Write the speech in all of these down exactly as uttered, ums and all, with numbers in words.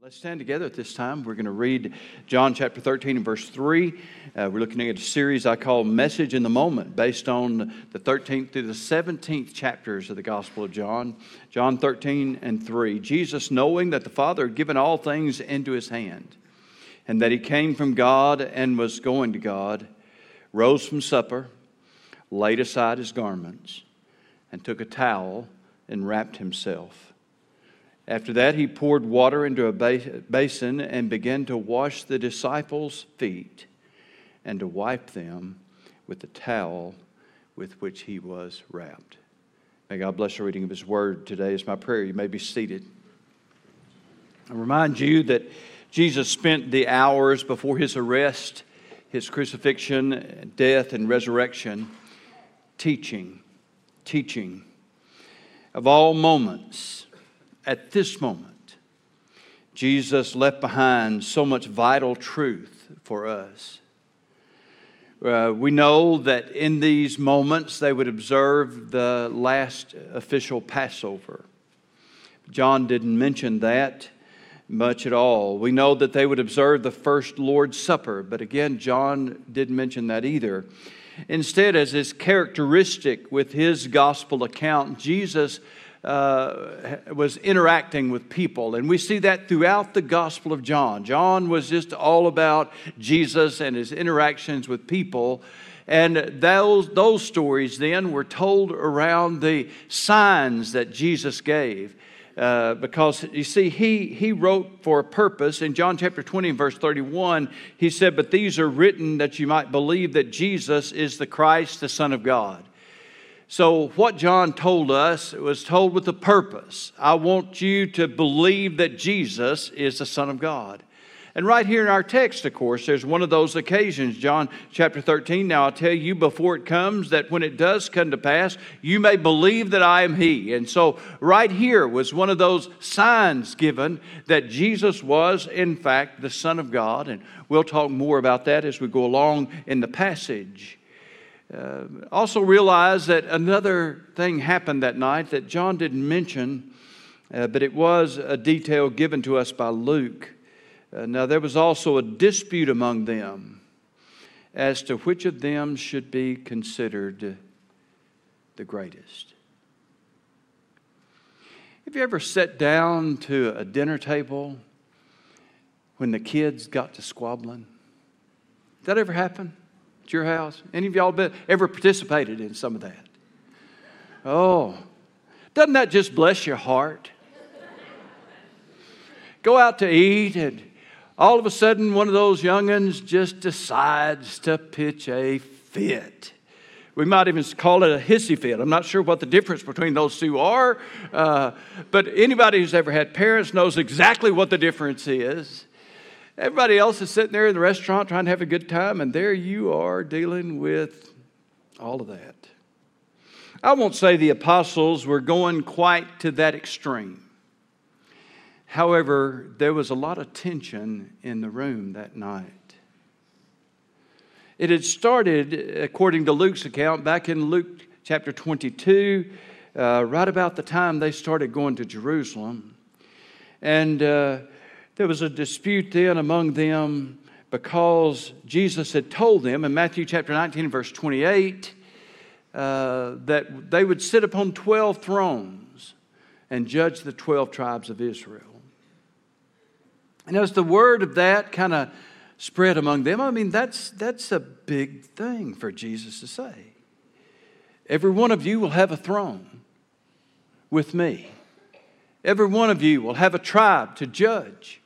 Let's stand together at this time. We're going to read John chapter thirteen and verse three. Uh, we're looking at a series I call Message in the Moment, based on the thirteenth through the seventeenth chapters of the Gospel of John. John thirteen and three. Jesus, knowing that the Father had given all things into his hand, and that he came from God and was going to God, rose from supper, laid aside his garments, and took a towel and wrapped himself. After that, he poured water into a basin and began to wash the disciples' feet and to wipe them with the towel with which he was wrapped. May God bless the reading of his word today. Is my prayer. You may be seated. I remind you that Jesus spent the hours before his arrest, his crucifixion, death, and resurrection teaching, teaching. Of all moments, at this moment, Jesus left behind so much vital truth for us. Uh, we know that in these moments they would observe the last official Passover. John didn't mention that much at all. We know that they would observe the first Lord's Supper, but again, John didn't mention that either. Instead, as is characteristic with his gospel account, Jesus Uh, was interacting with people. And we see that throughout the Gospel of John. John was just all about Jesus and his interactions with people. And those, those stories then were told around the signs that Jesus gave. Uh, because, you see, he, he wrote for a purpose. In John chapter twenty and verse thirty-one, he said, "But these are written that you might believe that Jesus is the Christ, the Son of God." So what John told us, it was told with a purpose. I want you to believe that Jesus is the Son of God. And right here in our text, of course, there's one of those occasions, John chapter thirteen. "Now I'll tell you before it comes, that when it does come to pass, you may believe that I am He." And so right here was one of those signs given that Jesus was, in fact, the Son of God. And we'll talk more about that as we go along in the passage. Uh, also realize that another thing happened that night that John didn't mention, uh, but it was a detail given to us by Luke. Uh, now there was also a dispute among them as to which of them should be considered the greatest. Have you ever sat down to a dinner table when the kids got to squabbling? Did that ever happen? At your house? Any of y'all been, ever participated in some of that? Oh, doesn't that just bless your heart? Go out to eat and all of a sudden one of those young'uns just decides to pitch a fit. We might even call it a hissy fit. I'm not sure what the difference between those two are, uh, but anybody who's ever had parents knows exactly what the difference is. Everybody else is sitting there in the restaurant trying to have a good time, and there you are dealing with all of that. I won't say the apostles were going quite to that extreme. However, there was a lot of tension in the room that night. It had started, according to Luke's account, back in Luke chapter twenty-two, uh, right about the time they started going to Jerusalem. And uh, there was a dispute then among them because Jesus had told them in Matthew chapter nineteen, verse twenty-eight, uh, that they would sit upon twelve thrones and judge the twelve tribes of Israel. And as the word of that kind of spread among them, I mean, that's, that's a big thing for Jesus to say. Every one of you will have a throne with me. Every one of you will have a tribe to judge.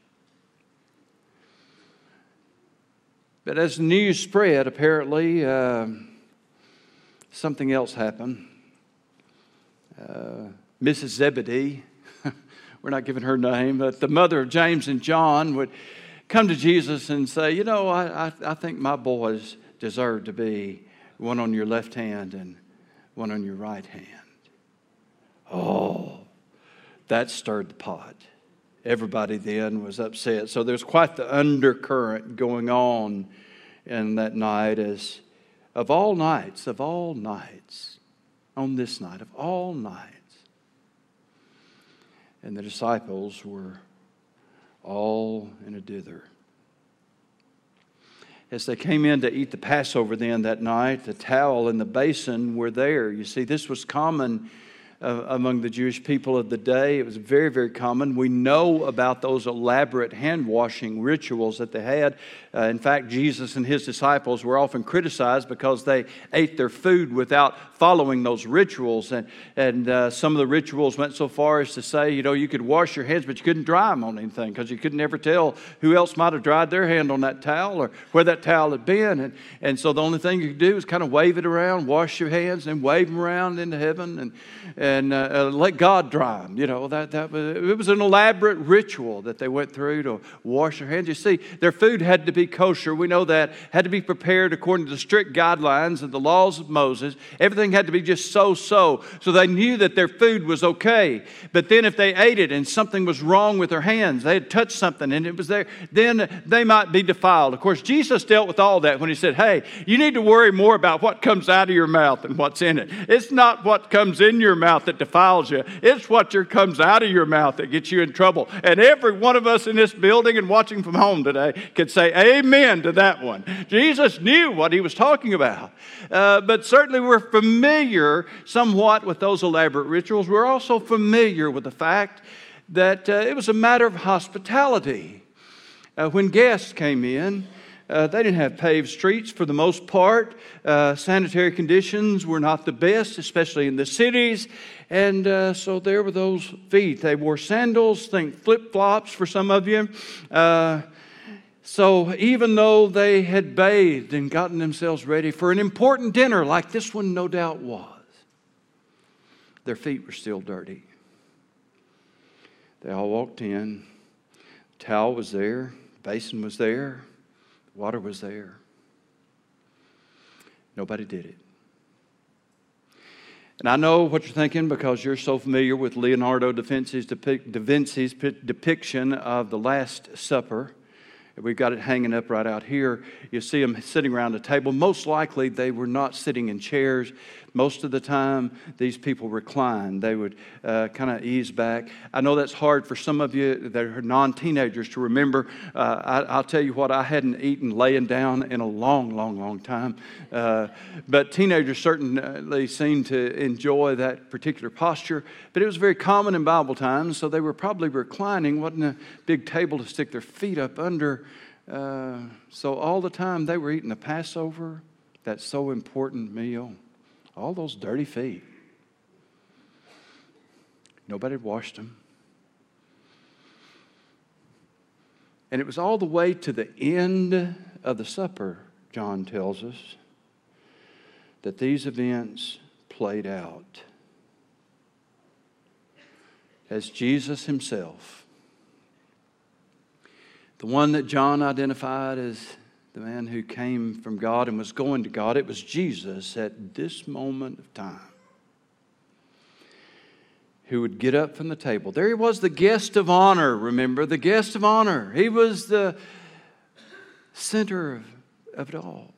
But as the news spread, apparently, uh, something else happened. Uh, Missus Zebedee, we're not giving her name, but the mother of James and John would come to Jesus and say, you know, I, I, I think my boys deserve to be one on your left hand and one on your right hand. Oh, that stirred the pot. Everybody then was upset. So there's quite the undercurrent going on in that night, as of all nights, of all nights, on this night, of all nights. And the disciples were all in a dither. As they came in to eat the Passover then that night, the towel and the basin were there. You see, this was common uh, among the Jewish people of the day. It was very, very common. We know about those elaborate hand-washing rituals that they had. Uh, in fact, Jesus and his disciples were often criticized because they ate their food without following those rituals. And, and uh, some of the rituals went so far as to say, you know, you could wash your hands, but you couldn't dry them on anything because you could never tell who else might have dried their hand on that towel or where that towel had been. And, and so the only thing you could do is kind of wave it around, wash your hands, and wave them around into heaven and, and uh, uh, let God dry them. You know, that, that was, it was an elaborate ritual that they went through to wash their hands. You see, their food had to be kosher. We know that. Had to be prepared according to the strict guidelines and the laws of Moses. Everything had to be just so-so. So they knew that their food was okay. But then if they ate it and something was wrong with their hands, they had touched something and it was there, then they might be defiled. Of course, Jesus dealt with all that when he said, hey, you need to worry more about what comes out of your mouth than what's in it. It's not what comes in your mouth that defiles you. It's what your, comes out of your mouth that gets you in trouble. And every one of us in this building and watching from home today could say amen to that one. Jesus knew what he was talking about. Uh, but certainly we're familiar somewhat with those elaborate rituals. We're also familiar with the fact that uh, it was a matter of hospitality. Uh, when guests came in, Uh, they didn't have paved streets for the most part. Uh, sanitary conditions were not the best, especially in the cities. And uh, so there were those feet. They wore sandals, think flip-flops for some of you. Uh, so even though they had bathed and gotten themselves ready for an important dinner like this one no doubt was, their feet were still dirty. They all walked in. The towel was there. The basin was there. Water was there. Nobody did it. And I know what you're thinking because you're so familiar with Leonardo da Vinci's, depic- da Vinci's depiction of the Last Supper. We've got it hanging up right out here. You see them sitting around a table. Most likely they were not sitting in chairs. Most of the time, these people reclined. They would uh, kind of ease back. I know that's hard for some of you that are non-teenagers to remember. Uh, I, I'll tell you what, I hadn't eaten laying down in a long, long, long time. Uh, but teenagers certainly seemed to enjoy that particular posture. But it was very common in Bible times, so they were probably reclining. Wasn't a big table to stick their feet up under. Uh, so all the time they were eating the Passover, that so important meal. All those dirty feet. Nobody had washed them. And it was all the way to the end of the supper, John tells us, that these events played out. As Jesus himself, the one that John identified as the man who came from God and was going to God, it was Jesus at this moment of time who would get up from the table. There he was, the guest of honor, remember, the guest of honor. He was the center of, of it all.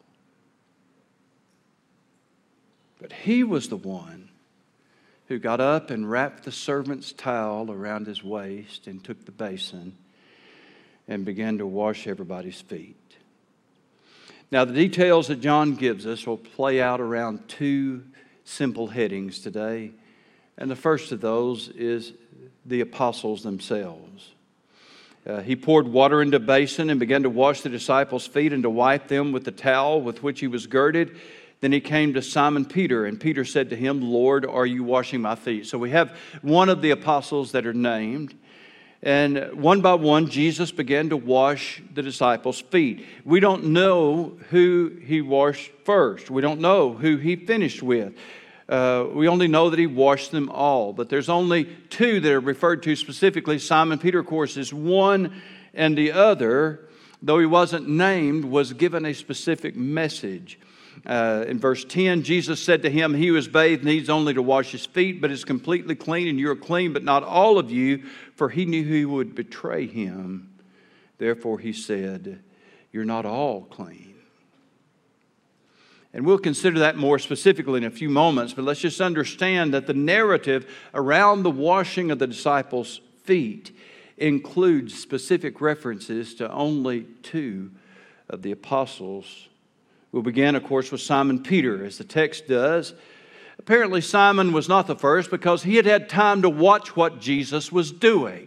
But he was the one who got up and wrapped the servant's towel around his waist and took the basin and began to wash everybody's feet. Now, the details that John gives us will play out around two simple headings today. And the first of those is the apostles themselves. Uh, he poured water into a basin and began to wash the disciples' feet and to wipe them with the towel with which he was girded. Then he came to Simon Peter, and Peter said to him, Lord, are you washing my feet? So we have one of the apostles that are named. And one by one, Jesus began to wash the disciples' feet. We don't know who he washed first. We don't know who he finished with. Uh, we only know that he washed them all. But there's only two that are referred to specifically. Simon Peter, of course, is one, and the other, though he wasn't named, was given a specific message. Uh, in verse ten, Jesus said to him, he who is bathed needs only to wash his feet, but is completely clean, and you are clean, but not all of you, for he knew who would betray him. Therefore he said, you're not all clean. And we'll consider that more specifically in a few moments, but let's just understand that the narrative around the washing of the disciples' feet includes specific references to only two of the apostles. We'll begin, of course, with Simon Peter, as the text does. Apparently, Simon was not the first because he had had time to watch what Jesus was doing.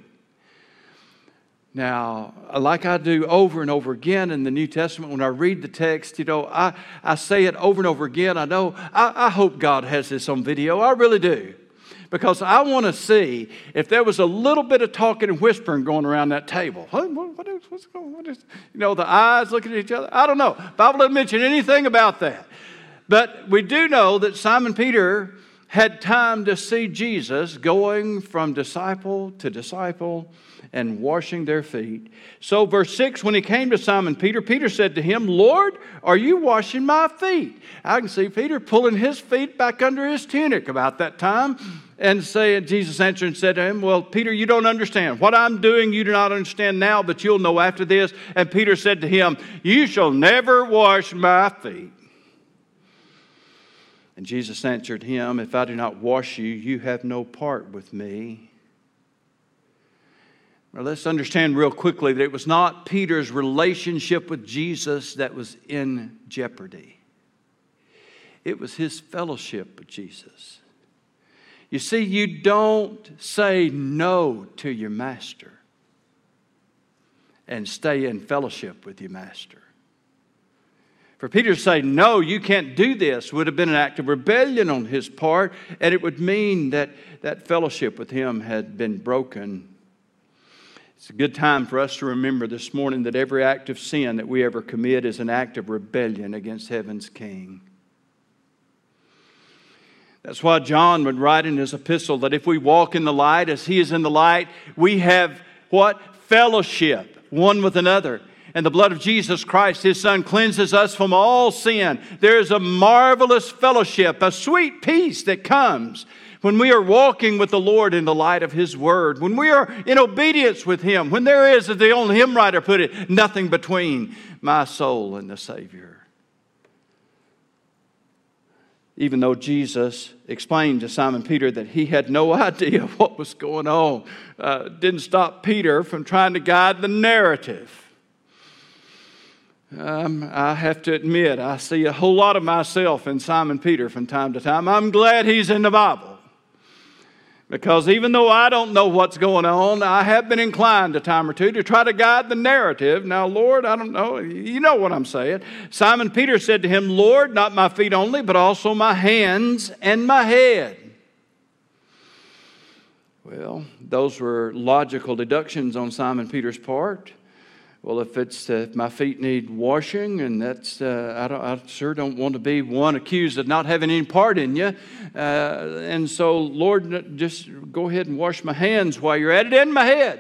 Now, like I do over and over again in the New Testament, when I read the text, you know, I, I say it over and over again. I know, I, I hope God has this on video. I really do. Because I want to see if there was a little bit of talking and whispering going around that table. What, what is, what's going on? What is, you know, the eyes looking at each other. I don't know. The Bible doesn't mention anything about that. But we do know that Simon Peter had time to see Jesus going from disciple to disciple and washing their feet. So verse six, when he came to Simon Peter, Peter said to him, Lord, are you washing my feet? I can see Peter pulling his feet back under his tunic about that time and saying, Jesus answered and said to him, well, Peter, you don't understand. What I'm doing you do not understand now, but you'll know after this. And Peter said to him, you shall never wash my feet. And Jesus answered him, if I do not wash you, you have no part with me. Now let's understand real quickly that it was not Peter's relationship with Jesus that was in jeopardy. It was his fellowship with Jesus. You see, you don't say no to your master and stay in fellowship with your master. For Peter to say, no, you can't do this, would have been an act of rebellion on his part, and it would mean that that fellowship with him had been broken. It's a good time for us to remember this morning that every act of sin that we ever commit is an act of rebellion against heaven's King. That's why John would write in his epistle that if we walk in the light as he is in the light, we have what? Fellowship one with another. And the blood of Jesus Christ, his Son, cleanses us from all sin. There is a marvelous fellowship, a sweet peace that comes when we are walking with the Lord in the light of his word, when we are in obedience with him, when there is, as the old hymn writer put it, nothing between my soul and the Savior. Even though Jesus explained to Simon Peter that he had no idea what was going on, uh, didn't stop Peter from trying to guide the narrative. Um, I have to admit, I see a whole lot of myself in Simon Peter from time to time. I'm glad he's in the Bible. Because even though I don't know what's going on, I have been inclined a time or two to try to guide the narrative. Now, Lord, I don't know. You know what I'm saying. Simon Peter said to him, Lord, not my feet only, but also my hands and my head. Well, those were logical deductions on Simon Peter's part. Well, if it's uh, if my feet need washing, and that's uh, I, don't, I sure don't want to be one accused of not having any part in you. Uh, and so, Lord, just go ahead and wash my hands while you're at it and my head.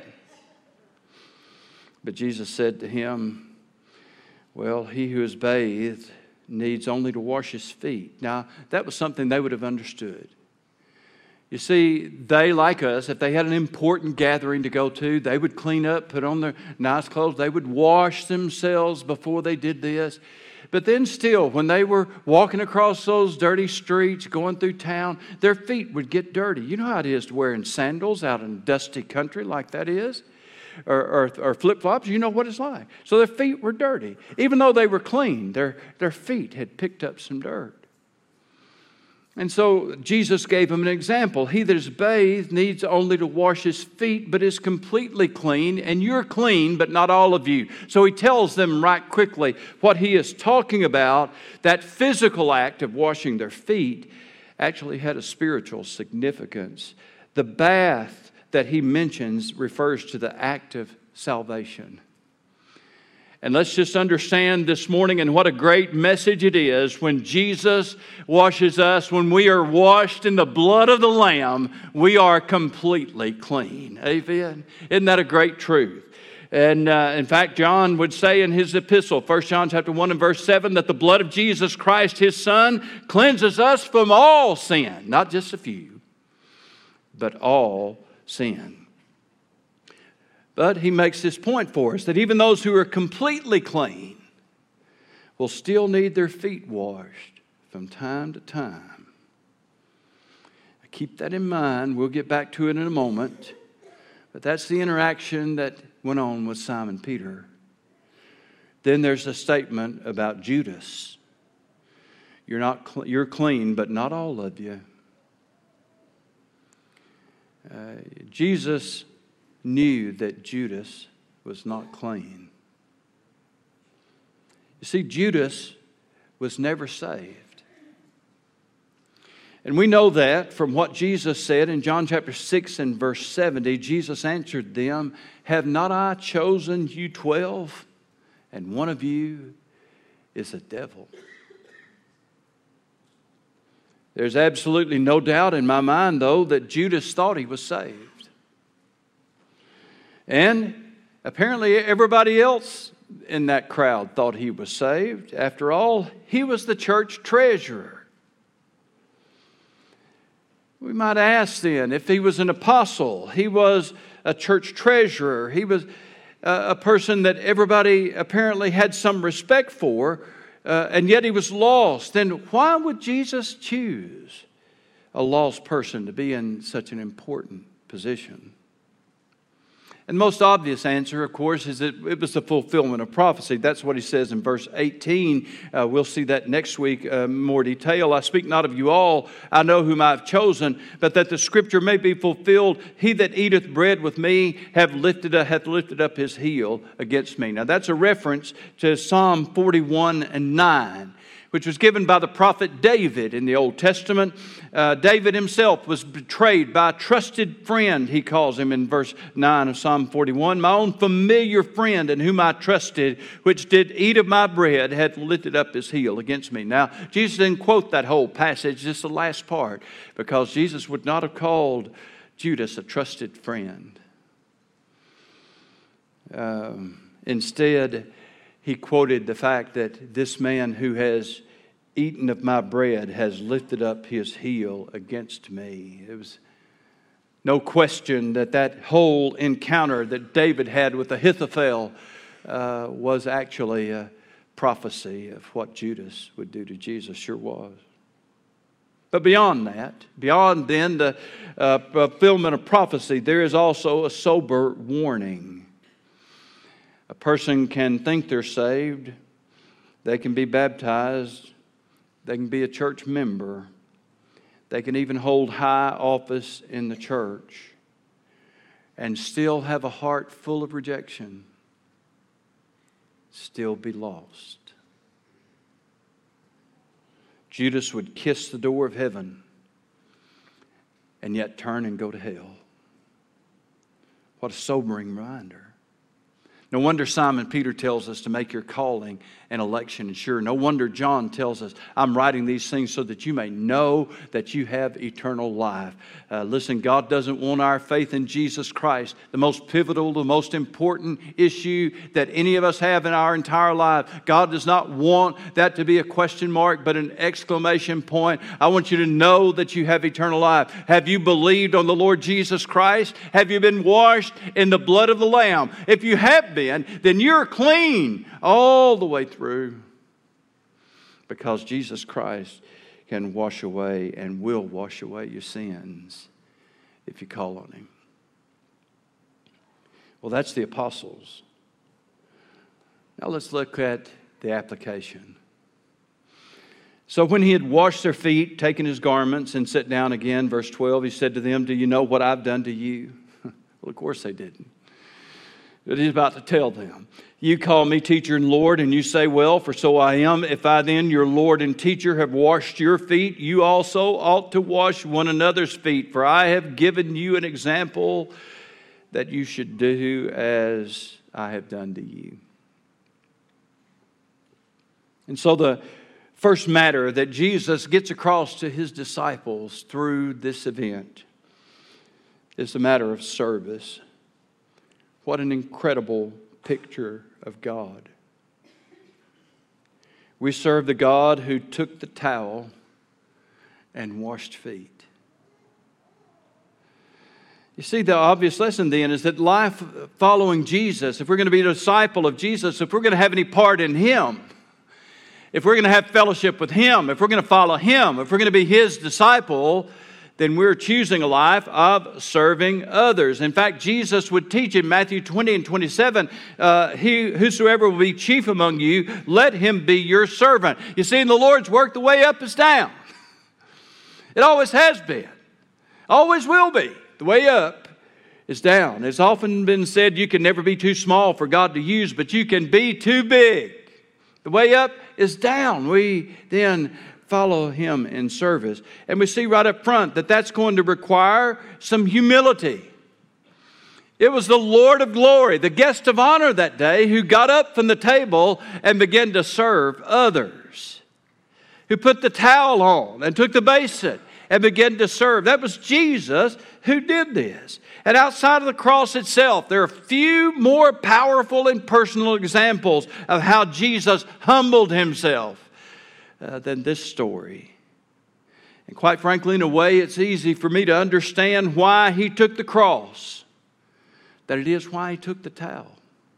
But Jesus said to him, well, he who is bathed needs only to wash his feet. Now, that was something they would have understood. You see, they, like us, if they had an important gathering to go to, they would clean up, put on their nice clothes. They would wash themselves before they did this. But then still, when they were walking across those dirty streets, going through town, their feet would get dirty. You know how it is to wearing sandals out in dusty country like that is? Or, or, or flip-flops, you know what it's like. So their feet were dirty. Even though they were clean, their, their feet had picked up some dirt. And so Jesus gave him an example. He that is bathed needs only to wash his feet, but is completely clean. And you're clean, but not all of you. So he tells them right quickly what he is talking about. That physical act of washing their feet actually had a spiritual significance. The bath that he mentions refers to the act of salvation. And let's just understand this morning, and what a great message it is when Jesus washes us. When we are washed in the blood of the Lamb, we are completely clean. Amen? Isn't that a great truth? And uh, in fact, John would say in his epistle, First John chapter one and verse seven, that the blood of Jesus Christ, his Son, cleanses us from all sin. Not just a few, but all sin. But he makes this point for us, that even those who are completely clean will still need their feet washed from time to time. Keep that in mind. We'll get back to it in a moment. But that's the interaction that went on with Simon Peter. Then there's a statement about Judas. You're not cl- you're clean, but not all of you. Uh, Jesus knew that Judas was not clean. You see, Judas was never saved. And we know that from what Jesus said in John chapter six and verse seventy. Jesus answered them, "Have not I chosen you twelve? And one of you is a devil." There's absolutely no doubt in my mind, though, that Judas thought he was saved. And apparently everybody else in that crowd thought he was saved. After all, he was the church treasurer. We might ask then, if he was an apostle, he was a church treasurer, he was a person that everybody apparently had some respect for, uh, and yet he was lost, then why would Jesus choose a lost person to be in such an important position? And the most obvious answer, of course, is that it was the fulfillment of prophecy. That's what he says in verse eighteen. Uh, we'll see that next week uh, more detail. "I speak not of you all, I know whom I have chosen, but that the scripture may be fulfilled, he that eateth bread with me have lifted up, hath lifted up his heel against me." Now that's a reference to Psalm forty-one and nine. Which was given by the prophet David in the Old Testament. Uh, David himself was betrayed by a trusted friend, he calls him in verse nine of Psalm forty-one. "My own familiar friend in whom I trusted, which did eat of my bread, hath lifted up his heel against me." Now, Jesus didn't quote that whole passage, just the last part, because Jesus would not have called Judas a trusted friend. Um, instead, he quoted the fact that this man who has eaten of my bread has lifted up his heel against me. It was no question that that whole encounter that David had with Ahithophel uh, was actually a prophecy of what Judas would do to Jesus. Sure was. But beyond that, beyond then the uh, fulfillment of prophecy, there is also a sober warning. A person can think they're saved, they can be baptized, they can be a church member, they can even hold high office in the church and still have a heart full of rejection, still be lost. Judas would kiss the door of heaven and yet turn and go to hell. What a sobering reminder. No wonder Simon Peter tells us to make your calling and election sure. No wonder John tells us, "I'm writing these things so that you may know that you have eternal life." Uh, listen, God doesn't want our faith in Jesus Christ, the most pivotal, the most important issue that any of us have in our entire life. God does not want that to be a question mark, but an exclamation point. I want you to know that you have eternal life. Have you believed on the Lord Jesus Christ? Have you been washed in the blood of the Lamb? If you have been, then you're clean all the way through, because Jesus Christ can wash away and will wash away your sins if you call on Him. Well, that's the apostles. Now let's look at the application. So when he had washed their feet, taken his garments, and sat down again, verse twelve, he said to them, "Do you know what I've done to you?" Well, of course they didn't. But he's about to tell them. "You call me teacher and Lord, and you say, well, for so I am. If I then, your Lord and teacher, have washed your feet, you also ought to wash one another's feet. For I have given you an example that you should do as I have done to you." And so the first matter that Jesus gets across to his disciples through this event is the matter of service. What an incredible picture of God. We serve the God who took the towel and washed feet. You see, the obvious lesson then is that life following Jesus, if we're going to be a disciple of Jesus, if we're going to have any part in Him, if we're going to have fellowship with Him, if we're going to follow Him, if we're going to be His disciple, then we're choosing a life of serving others. In fact, Jesus would teach in Matthew twenty and twenty-seven, uh, he, whosoever will be chief among you, let him be your servant. You see, in the Lord's work, the way up is down. It always has been. Always will be. The way up is down. It's often been said you can never be too small for God to use, but you can be too big. The way up is down. We then follow Him in service. And we see right up front that that's going to require some humility. It was the Lord of glory, the guest of honor that day, who got up from the table and began to serve others. Who put the towel on and took the basin and began to serve. That was Jesus who did this. And outside of the cross itself, there are few more powerful and personal examples of how Jesus humbled Himself uh, than this story. And quite frankly, in a way, it's easy for me to understand why He took the cross, that it is why He took the towel.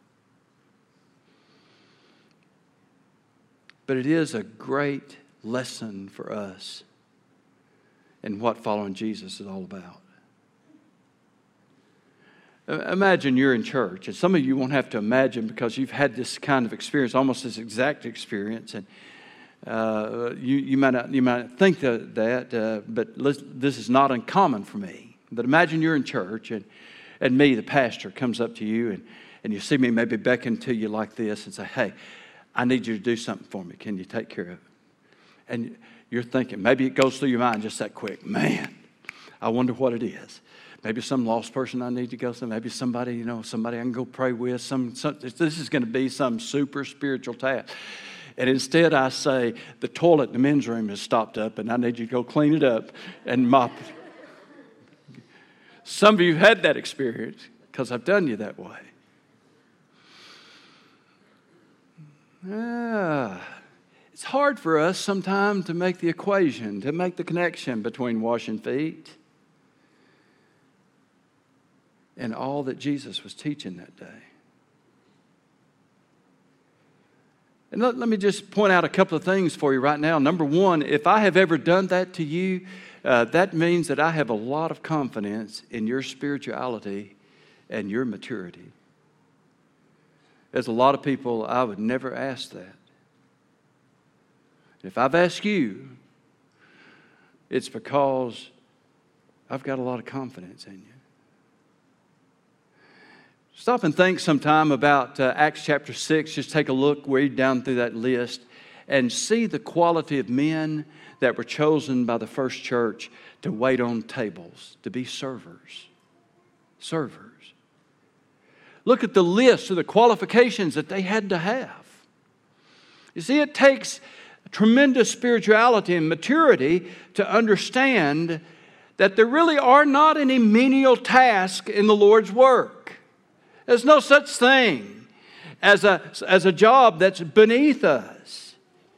But it is a great lesson for us in what following Jesus is all about. Imagine you're in church, and some of you won't have to imagine because you've had this kind of experience, almost this exact experience, and uh, you, you might not, you might think that, that uh, but this is not uncommon for me. But imagine you're in church, and, and me, the pastor, comes up to you, and, and you see me maybe beckon to you like this and say, hey, I need you to do something for me. Can you take care of it? And you're thinking, maybe it goes through your mind just that quick. Man, I wonder what it is. Maybe some lost person I need to go to. Maybe somebody, you know, somebody I can go pray with. Some, some this is going to be some super spiritual task. And instead I say, the toilet in the men's room is stopped up and I need you to go clean it up and mop it. Some of you have had that experience because I've done you that way. Ah, it's hard for us sometimes to make the equation, to make the connection between washing feet and all that Jesus was teaching that day. And let, let me just point out a couple of things for you right now. Number one, if I have ever done that to you, uh, that means that I have a lot of confidence in your spirituality and your maturity. There's a lot of people I would never ask that. If I've asked you, it's because I've got a lot of confidence in you. Stop and think sometime about uh, Acts chapter six. Just take a look, read down through that list, and see the quality of men that were chosen by the first church to wait on tables, to be servers. Servers. Look at the list of the qualifications that they had to have. You see, it takes tremendous spirituality and maturity to understand that there really are not any menial tasks in the Lord's work. There's no such thing as a, as a job that's beneath us.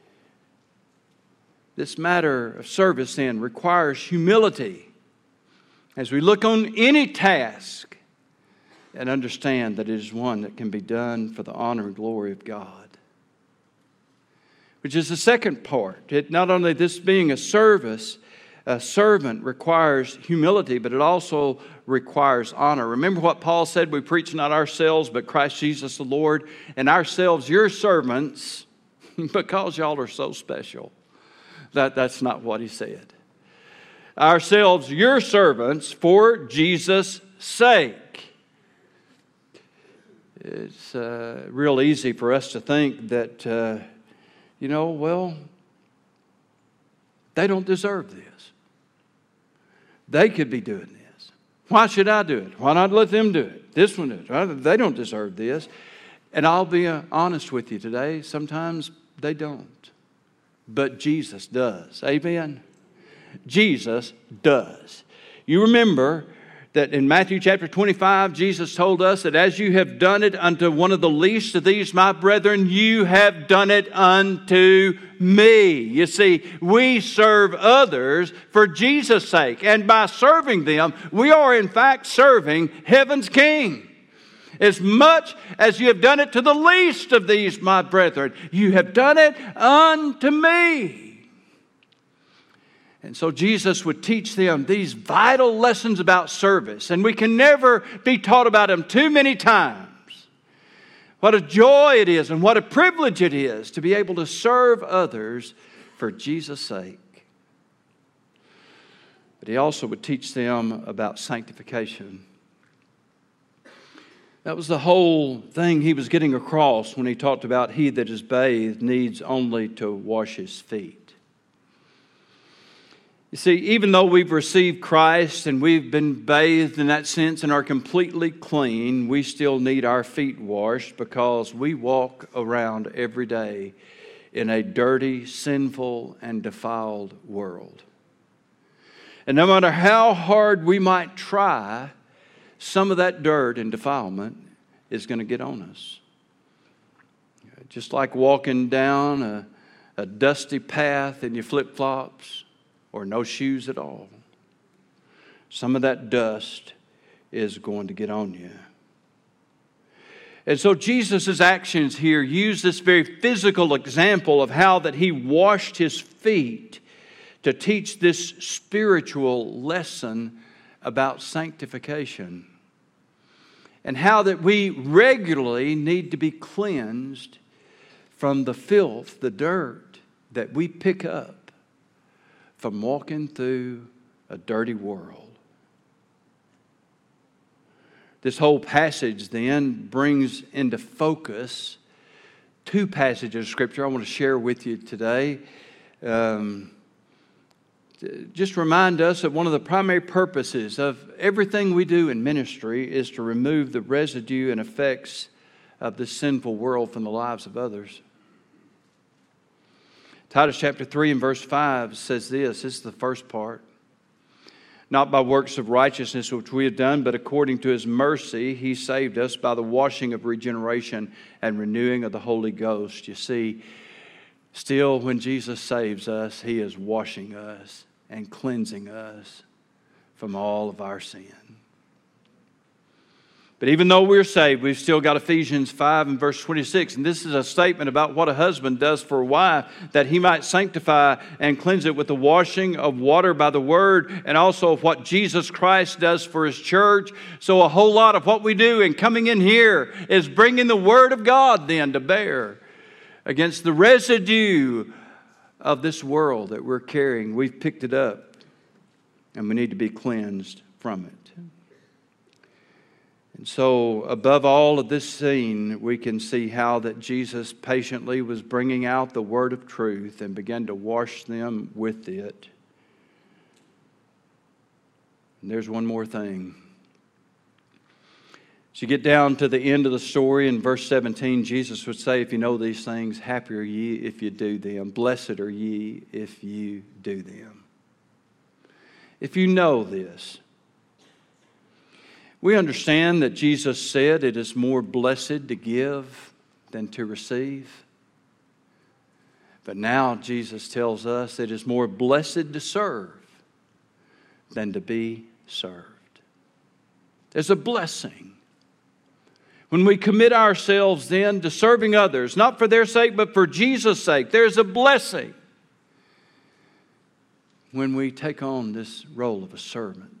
This matter of service then requires humility as we look on any task and understand that it is one that can be done for the honor and glory of God. Which is the second part. It, not only this being a service, a servant requires humility, but it also requires honor. Remember what Paul said, we preach not ourselves, but Christ Jesus the Lord, and ourselves your servants, because y'all are so special. That, that's not what he said. Ourselves your servants for Jesus' sake. It's uh, real easy for us to think that, uh, you know, well, they don't deserve this. They could be doing this. Why should I do it? Why not let them do it? This one do it. They don't deserve this. And I'll be uh, honest with you today. Sometimes they don't. But Jesus does. Amen? Jesus does. You remember that in Matthew chapter twenty-five, Jesus told us that as you have done it unto one of the least of these, my brethren, you have done it unto me. You see, we serve others for Jesus' sake. And by serving them, we are in fact serving heaven's King. As much as you have done it to the least of these, my brethren, you have done it unto me. And so Jesus would teach them these vital lessons about service. And we can never be taught about them too many times. What a joy it is and what a privilege it is to be able to serve others for Jesus' sake. But he also would teach them about sanctification. That was the whole thing he was getting across when he talked about he that is bathed needs only to wash his feet. You see, even though we've received Christ and we've been bathed in that sense and are completely clean, we still need our feet washed because we walk around every day in a dirty, sinful, and defiled world. And no matter how hard we might try, some of that dirt and defilement is going to get on us. Just like walking down a, a dusty path in your flip-flops or no shoes at all. Some of that dust is going to get on you. And so Jesus' actions here use this very physical example of how that he washed his feet to teach this spiritual lesson about sanctification. And how that we regularly need to be cleansed from the filth, the dirt that we pick up from walking through a dirty world. This whole passage then brings into focus two passages of Scripture I want to share with you today. Um, just remind us that one of the primary purposes of everything we do in ministry is to remove the residue and effects of this sinful world from the lives of others. Titus chapter three and verse five says this. This is the first part. Not by works of righteousness which we have done, but according to His mercy, He saved us by the washing of regeneration and renewing of the Holy Ghost. You see, still when Jesus saves us, He is washing us and cleansing us from all of our sin. But even though we're saved, we've still got Ephesians five and verse twenty-six. And this is a statement about what a husband does for a wife, that he might sanctify and cleanse it with the washing of water by the word, and also of what Jesus Christ does for His church. So a whole lot of what we do in coming in here is bringing the word of God then to bear against the residue of this world that we're carrying. We've picked it up, and we need to be cleansed from it. And so, above all of this scene, we can see how that Jesus patiently was bringing out the word of truth and began to wash them with it. And there's one more thing. As you get down to the end of the story in verse seventeen, Jesus would say, if you know these things, happy are ye if you do them. Blessed are ye if you do them. If you know this, we understand that Jesus said it is more blessed to give than to receive. But now Jesus tells us it is more blessed to serve than to be served. There's a blessing when we commit ourselves then to serving others, not for their sake, but for Jesus' sake. There's a blessing when we take on this role of a servant.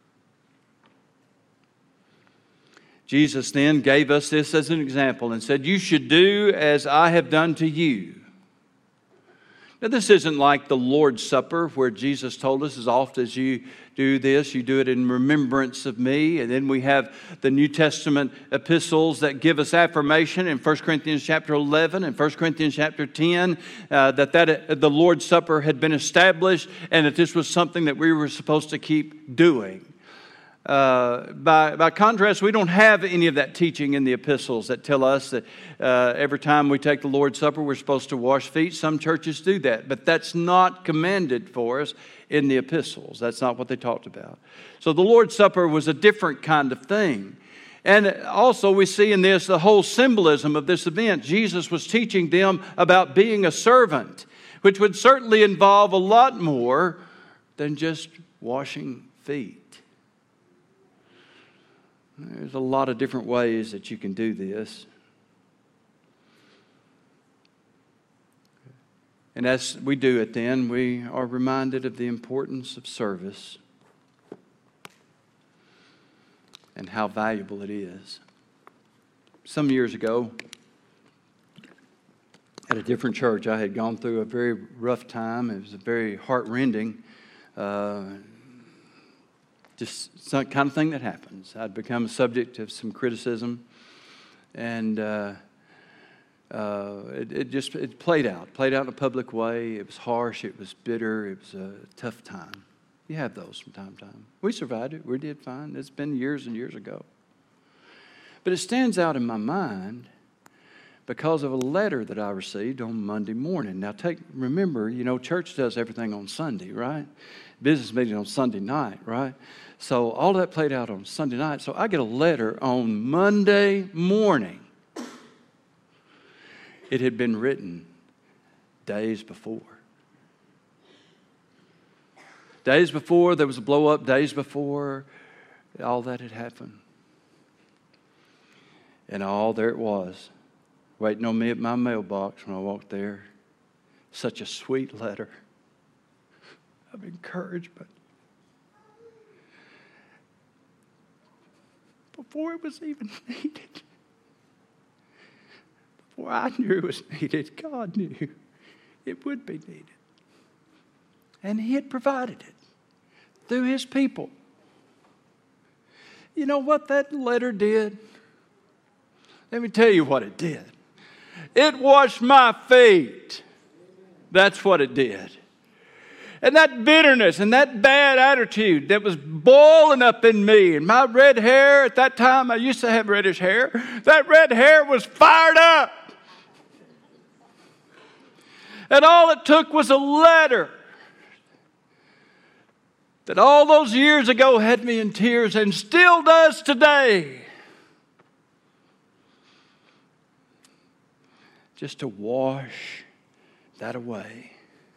Jesus then gave us this as an example and said, you should do as I have done to you. Now, this isn't like the Lord's Supper where Jesus told us as oft as you do this, you do it in remembrance of me. And then we have the New Testament epistles that give us affirmation in First Corinthians chapter eleven and First Corinthians chapter ten uh, that, that uh, the Lord's Supper had been established and that this was something that we were supposed to keep doing. Uh, by, by contrast, we don't have any of that teaching in the epistles that tell us that uh, every time we take the Lord's Supper, we're supposed to wash feet. Some churches do that, but that's not commanded for us in the epistles. That's not what they talked about. So the Lord's Supper was a different kind of thing. And also we see in this the whole symbolism of this event. Jesus was teaching them about being a servant, which would certainly involve a lot more than just washing feet. There's a lot of different ways that you can do this. And as we do it then, we are reminded of the importance of service and how valuable it is. Some years ago, at a different church, I had gone through a very rough time. It was a very heart-rending, uh, just some kind of thing that happens. I'd become a subject of some criticism, and uh, uh, it, it just it played out, played out in a public way. It was harsh, it was bitter, it was a tough time. You have those from time to time. We survived it. We did fine. It's been years and years ago. But it stands out in my mind because of a letter that I received on Monday morning. Now, take remember, you know, church does everything on Sunday, right? Business meeting on Sunday night, right? So all that played out on Sunday night. So I get a letter on Monday morning. It had been written days before. Days before, there was a blow up. Days before, all that had happened. And all there it was, waiting on me at my mailbox when I walked there. Such a sweet letter of encouragement. Before it was even needed. Before I knew it was needed, God knew it would be needed. And He had provided it through His people. You know what that letter did? Let me tell you what it did. It washed my feet. That's what it did. And that bitterness and that bad attitude that was boiling up in me, and my red hair at that time, I used to have reddish hair, that red hair was fired up. And all it took was a letter that all those years ago had me in tears and still does today. Just to wash that away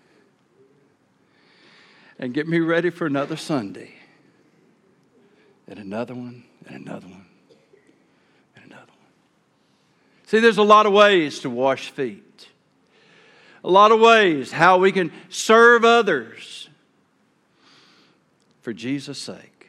and get me ready for another Sunday and another one and another one and another one. See, there's a lot of ways to wash feet. A lot of ways how we can serve others for Jesus' sake.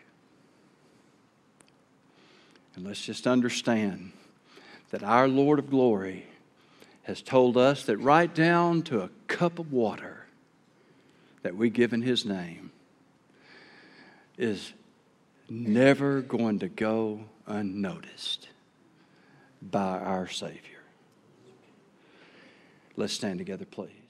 And let's just understand that our Lord of glory has told us that right down to a cup of water that we give in His name is never going to go unnoticed by our Savior. Let's stand together, please.